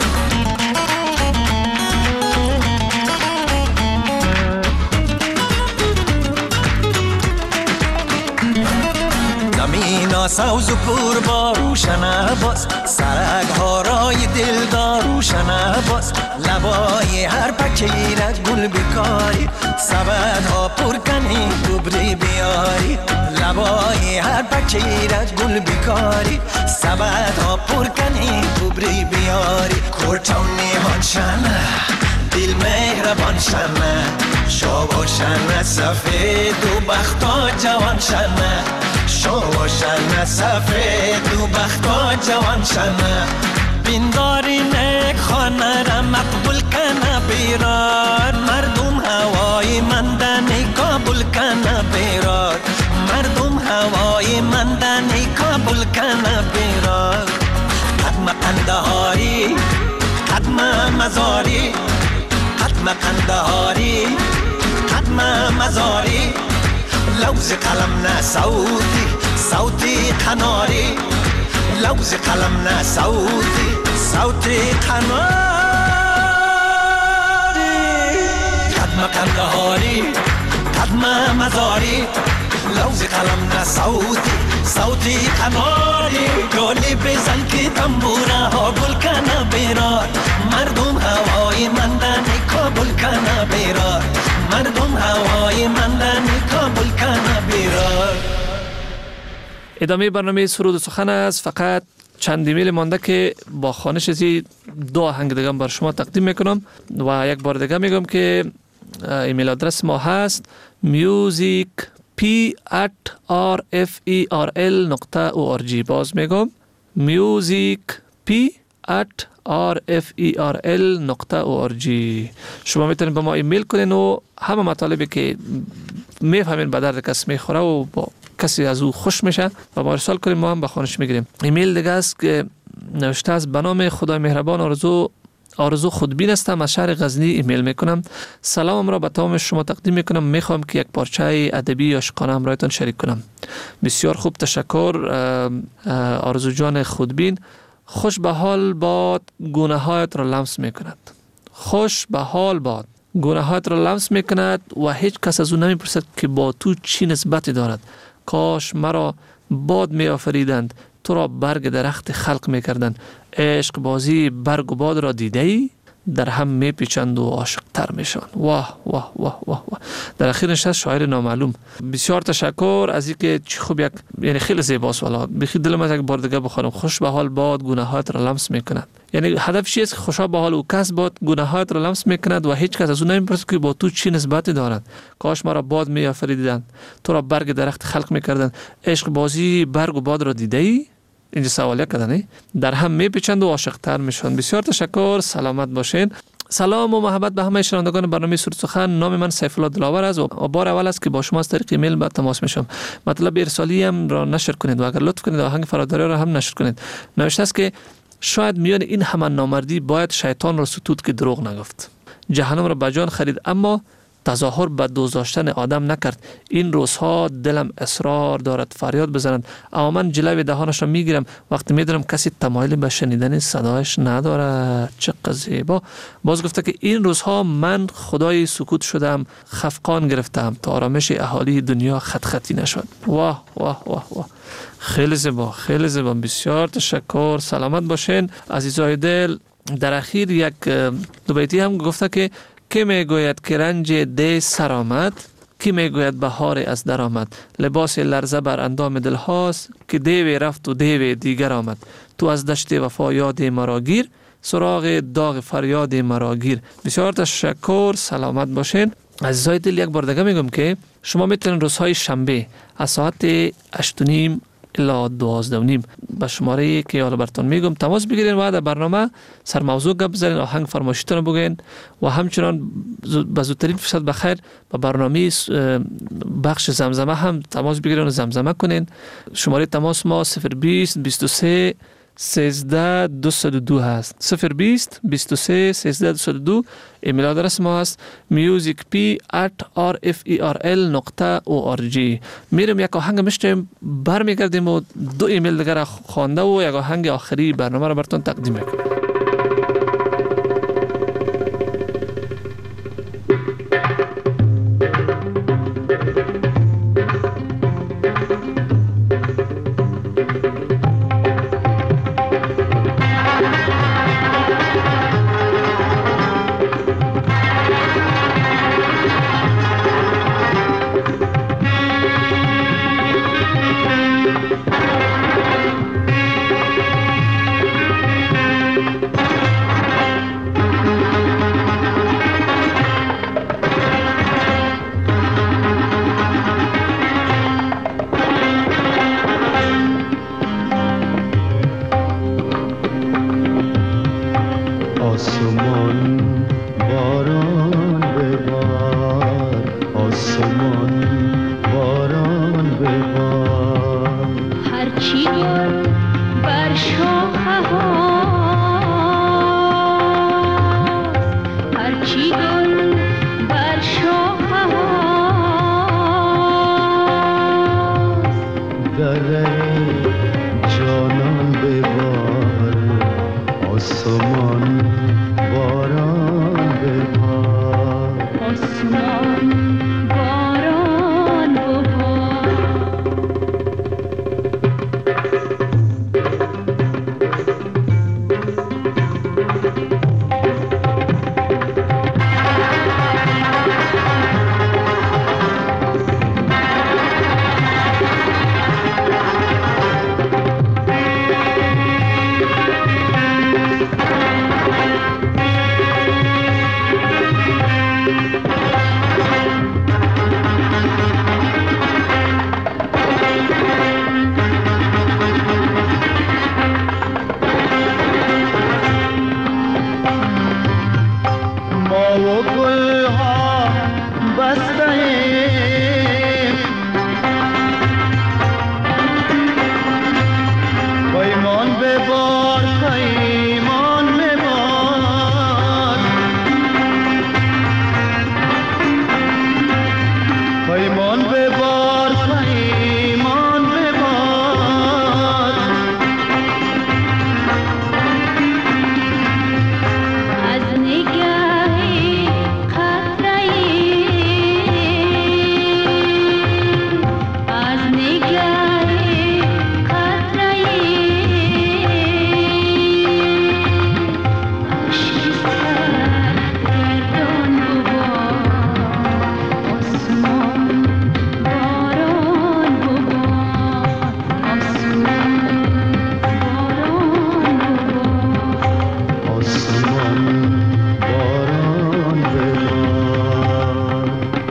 زمین سوز و پر با روشن باز، سرک ها رای دلدار روشن باز، لبای هر پکیره گل بکاری، سبد ها پر کنی دوبری بیاری، لبای هر پکیره گل بکاری، سبد ها پر کنی دوبری بیاری. کورتون نیهان شنه دل مهربان شنه، شو شنه سفید و بختا جوان شنه، شو شنه سفید و بختا جوان شنه. بینداری نیک خانه را مقبول کنه بیرار، مردم هوای مندنی کابل کنه بیرار، مردم هوای مندنی کابل کنه بیرار. قدم قندهاری قدم مزاری، قدم قندهاری قدم مزاری، لوز قلم نه صوتی صوتی قناری، لوز قلم نه صوتی قناری. قدم قندهاری قدم مزاری لوز قلم نه صوتی قناری گلی بزن که تنبوره ها گل کنه بیرار مردم هوای مندنی کابل کنه بیرار مردم هوای مندنی کابل کنه بیرار. ادامه برنامه سرود و سخن است. فقط چند ایمیل مانده که با خوانش ازی 2 آهنگ دیگه بر شما تقدیم میکنم و یک بار دیگه میگم که ایمیل آدرس ما هست musicp@rferl.org. باز میگم musicp@rferl.org. شما میتونید به ما ایمیل کنین و همه مطالبی که میفهمین به درد کس میخوره و با کسی از او خوش میشه و ما ارسال کنیم، ما هم به خوانش میگیریم. ایمیل دیگه است که نوشته است: به نام خدای مهربان آرزو خودبین هستم، از شهر غزنی ایمیل میکنم. سلامم را به تمام شما تقدیم میکنم. میخوام که یک پارچه ادبی عاشقانه همراهتان شریک کنم. بسیار خوب، تشکر آرزو جان خودبین. خوش به حال باد گونه‌هایت را لمس میکند. خوش به حال باد گونه‌هایت را لمس میکند و هیچ کس از او نمیپرسد که با تو چی نسبتی دارد. کاش مرا باد میآفریدند، تو را برگ درخت خلق میکردند. عشق بازی برگ و باد را دیده ای؟ در هم میپیچند و عاشق تر میشوند. واه واه واه واه واه. در اخیر نشست شاعر نامعلوم. بسیار تشکر از اینکه چی خوب یک، یعنی خیلی زیباست. والا بخی دلم از یک بار دیگه بخوانم. خوش به حال باد گونه‌هایت را لمس میکند. یعنی هدف چیست که خوشا به حال او کس باد گونه‌هایت را لمس میکند و هیچ کس از او نمیپرسد که با تو چی نسبتی دارد. کاش مرا باد میآفریدند، تو را برگ درخت خلق میکردند. عشق بازی برگ و باد را دیده ای؟ اینجا سوالیه کردن در هم میپیچند و عاشق تر میشن. بسیار تشکر، سلامت باشین. سلام و محبت به همه شنوندگان برنامه سرود سخن. نام من سیف الله دلاور است و بار اول است که با شما از طریق ایمیل به تماس میشم. مطلب ارسالی هم را نشر کنید و اگر لطف کنید آهنگ فراداری را هم نشر کنید. نوشته است که شاید میان این همه نامردی باید شیطان را ستود که دروغ نگفت. جهنم را به جان خرید اما تظاهر به دوست داشتن آدم نکرد. این روزها دلم اصرار دارد فریاد بزنند، اما من جلوی دهانش را میگیرم وقتی میدونم کسی تمایل به شنیدن صدایش ندارد. چقدر زیبا. باز گفته که این روزها من خدای سکوت شدم، خفقان گرفتم تا آرامش اهالی دنیا خط خطی نشد. واه واه واه واه. خیلی زیبا، خیلی زیبا. بسیار تشکر، سلامت باشین عزیزای دل. در اخیر یک دو بیتی هم گفته که کی میگوید که رنج دی سر آمد، کی میگوید بهار از در آمد. لباس لرزه بر اندام دل هاست که دیوی رفت و دیوی دیگر آمد. تو از دشت وفا یاد مرا گیر، سراغ داغ فریاد مرا گیر. بسیار تشکر، سلامت باشین عزیزای دل. یک بار دیگه میگم که شما میتونید روزهای شنبه از ساعت 8:30 الا 12:30 به شماره که حالا براتون میگم تماس بگیرین و در برنامه سر موضوع گپ بزنین، آهنگ فرمایشتون بگین و همچنان به زودترین فرصت بخیر به برنامه بخش زمزمه هم تماس بگیرین و زمزمه کنین. شماره تماس ما 020 23 13 202 هست. 020 23 13 202. ایمیل آدرس ما هست musicp@rferl.org. میریم یک آهنگ میشنویم، برمیگردیم و 2 ایمیل دیگر خوانده و یک آهنگ آخری برنامه را براتون تقدیم میکنم. باران و گلها بسته ایم، پیمان ببار پیمان ببار، پیمان ببار پیمان ببار. از نگاهی خطره‌ای، از نگاهی خطره‌ای، اشک سرگردان ببار، آسمان باران ببار، آسمان آسمان باران ببار.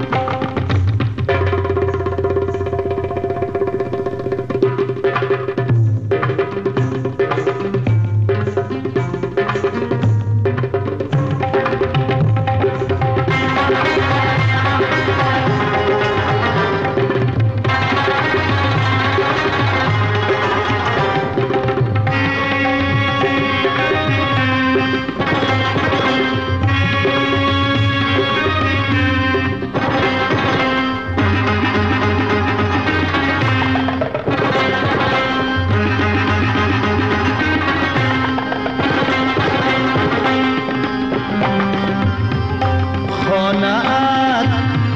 خانه‌ات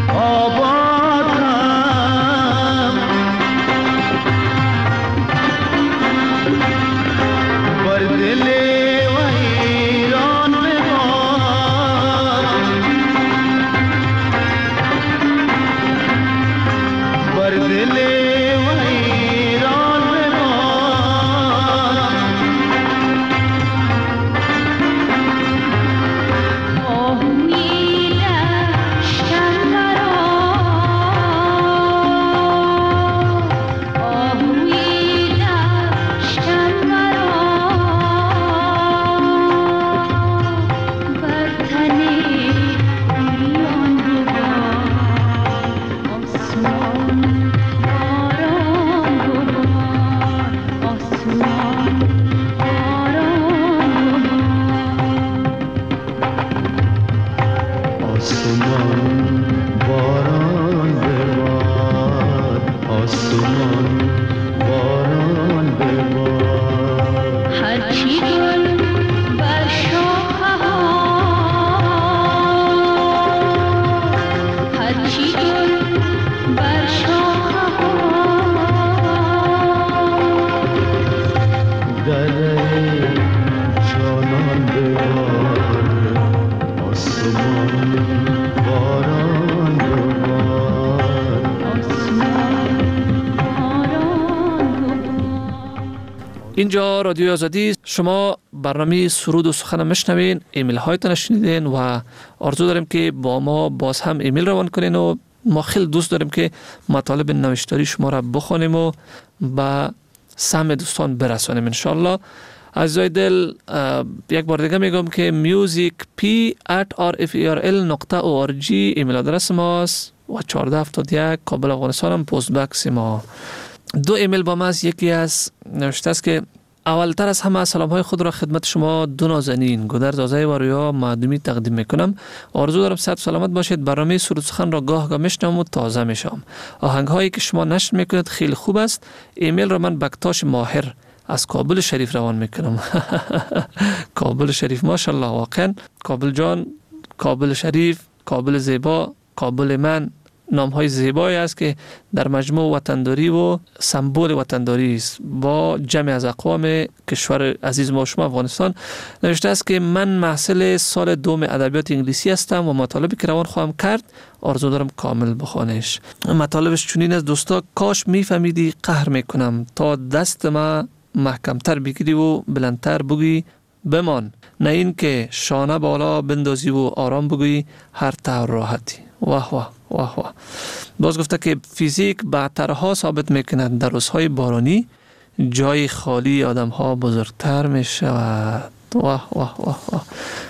آبادم، بر دل ویران ببار، بر دل ویران ببار. آهوی لشکر مرا، آهوی لشکر مرا، بر تن گریان ببار، آسمان باران ببار، آسمان باران ببار. آسمان باران ببار، آسمان باران ببار. هرچی گل بر شاخه ها، هرچی گل بر شاخه ها، در جانان ببار، آسمان باران ببار. آسمان باران ببار. اینجا رادیو آزادی، شما برنامه سرود و سخن میشنوین، ایمیل هایتون شنیدین و آرزو داریم که با ما باز هم ایمیل روان کنین و ما خیلی دوست داریم که مطالب نوشتاری شما را بخونیم و به سهم دوستان برسانیم انشالله. عزیزای دل، یک بار دیگه میگم که musicp@rferl.org ایمیل آدرس ماست و 1471 کابل افغانستان هم پست باکس ما. دو ایمیل با ما است. یکی از نوشته است که اولتر از همه سلام های خود را خدمت شما دو نازنین گودرز آزای و رویا معدومی تقدیم میکنم. آرزو دارم صحت و سلامت باشید. برنامه سرود سخن را گاه میشنوم و تازه میشم. آهنگ هایی که شما نشر میکنید خیلی خوب است. ایمیل را من بکتاش ماهر از کابل شریف روان میکنم. کابل شریف ماشاءالله، واقعا کابل جان، کابل شریف، کابل زیبا، کابل من، نام های زیبایی است که در مجموع وطنداری و سمبل وطنداری است با جمع از اقوام کشور عزیز ما شما افغانستان. نوشته است که من محصل سال دوم ادبیات انگلیسی هستم و مطالبی که روان خواهم کرد آرزو دارم کامل بخوانش. مطالبش چنین است: دوستا، کاش میفهمیدی قهر میکنم تا دست ما محکمتر بگیری و بلندتر بگی بمان، نه این که شانه بالا بندازی و آرام بگویی هر طور راحتی. واه واه واه واه. باز گفته که فیزیک بعدترها ثابت میکند در روزهای بارانی جای خالی آدم ها بزرگتر می شود. واه واه واه واه.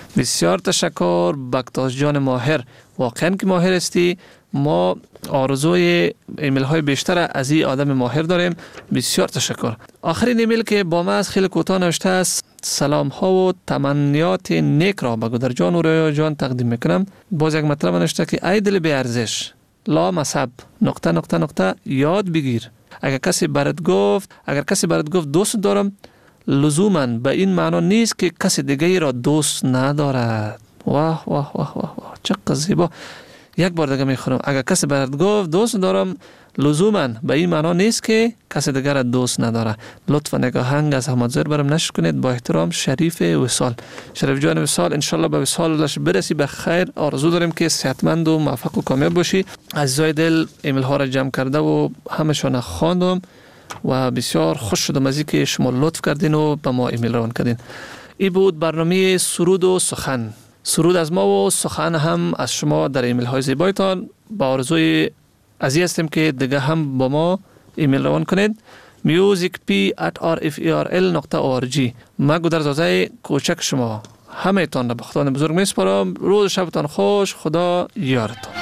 بسیار تشکر بکتاش جان ماهر، واقعا که ماهر استی. ما آرزوی ایمیل های بیشتر از این آدم ماهر داریم. بسیار تشکر. آخرین ایمیل که با ما از خیلی کوتاه نوشته است: سلام ها و تمنیات نیک را به گودر جان و رویا جان تقدیم میکنم. باز یک مطلب نوشته که ای دل بی ارزش، لا مصب نقطه نقطه نقطه یاد بگیر. اگر کسی برات گفت دوست دارم، لزوماً به این معنا نیست که کسی دیگه را دوست ندارد. واه واه واه واه واه، چقدر زیبا. یک بار دیگه میخونم: اگر کسی برات گفت دوست دارم، لزوماً به این معنا نیست که کسی دیگر را دوست نداره. لطفا نگاهنگ از احمد زهیر برام نشر کنید. با احترام، شریف وصال. شریف جان وصال، انشالله به وصالش برسی به خیر. آرزو داریم که صحتمند و موفق و کامیاب باشی. عزیزای دل، ایمیل ها را جمع کرده و همشون خواندم و بسیار خوش شدم از اینکه شما لطف کردین و به ما ایمیل روان کردین. این بود برنامه سرود و سخن. سرود از ما و سخن هم از شما در ایمیل های زیبایتان. با آرزوی عزیز هستیم که دیگه هم با ما ایمیل روان کنید. musicp@rferl.org. ما گودرزاده کوچک شما همه تان را به خداوند بزرگ میسپارم. روز شبتان خوش. خدا یارتان.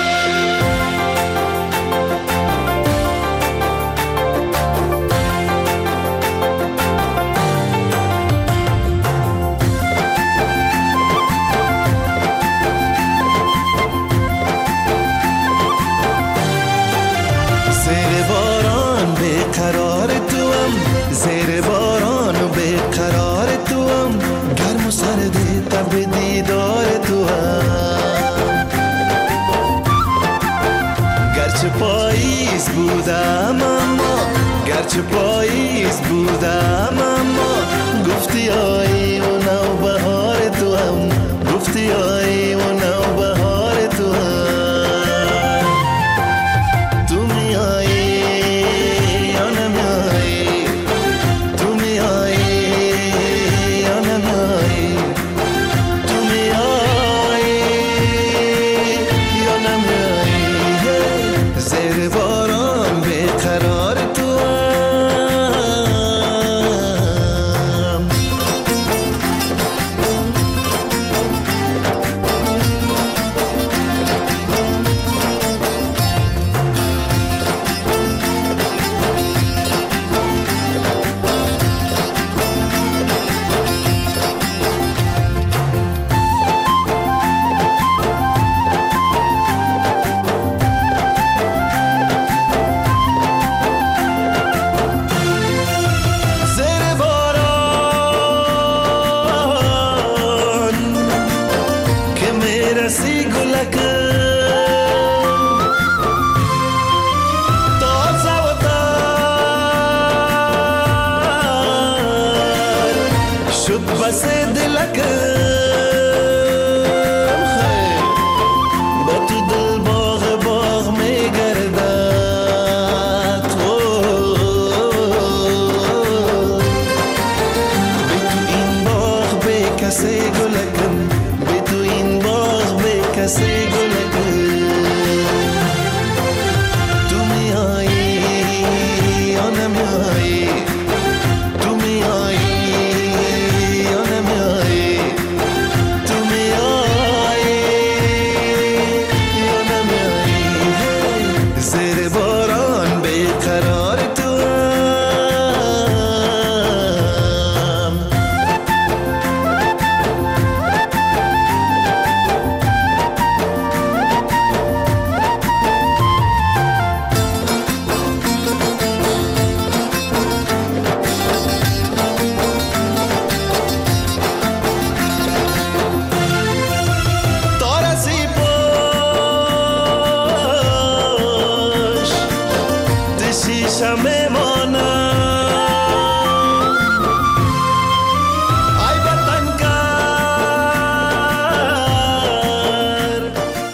زیر باران و به قرار توام، گرم و سرد تب دیدار توام. گرچه پاییز بودم اما گفتی آیی و نوبهار توام، گفتی آیی و نوبهار توام. تو میایی یا نمیایی، تو میایی یا نمیایی، تو میایی یا نمیایی. زیر باران بیقرار توام. Say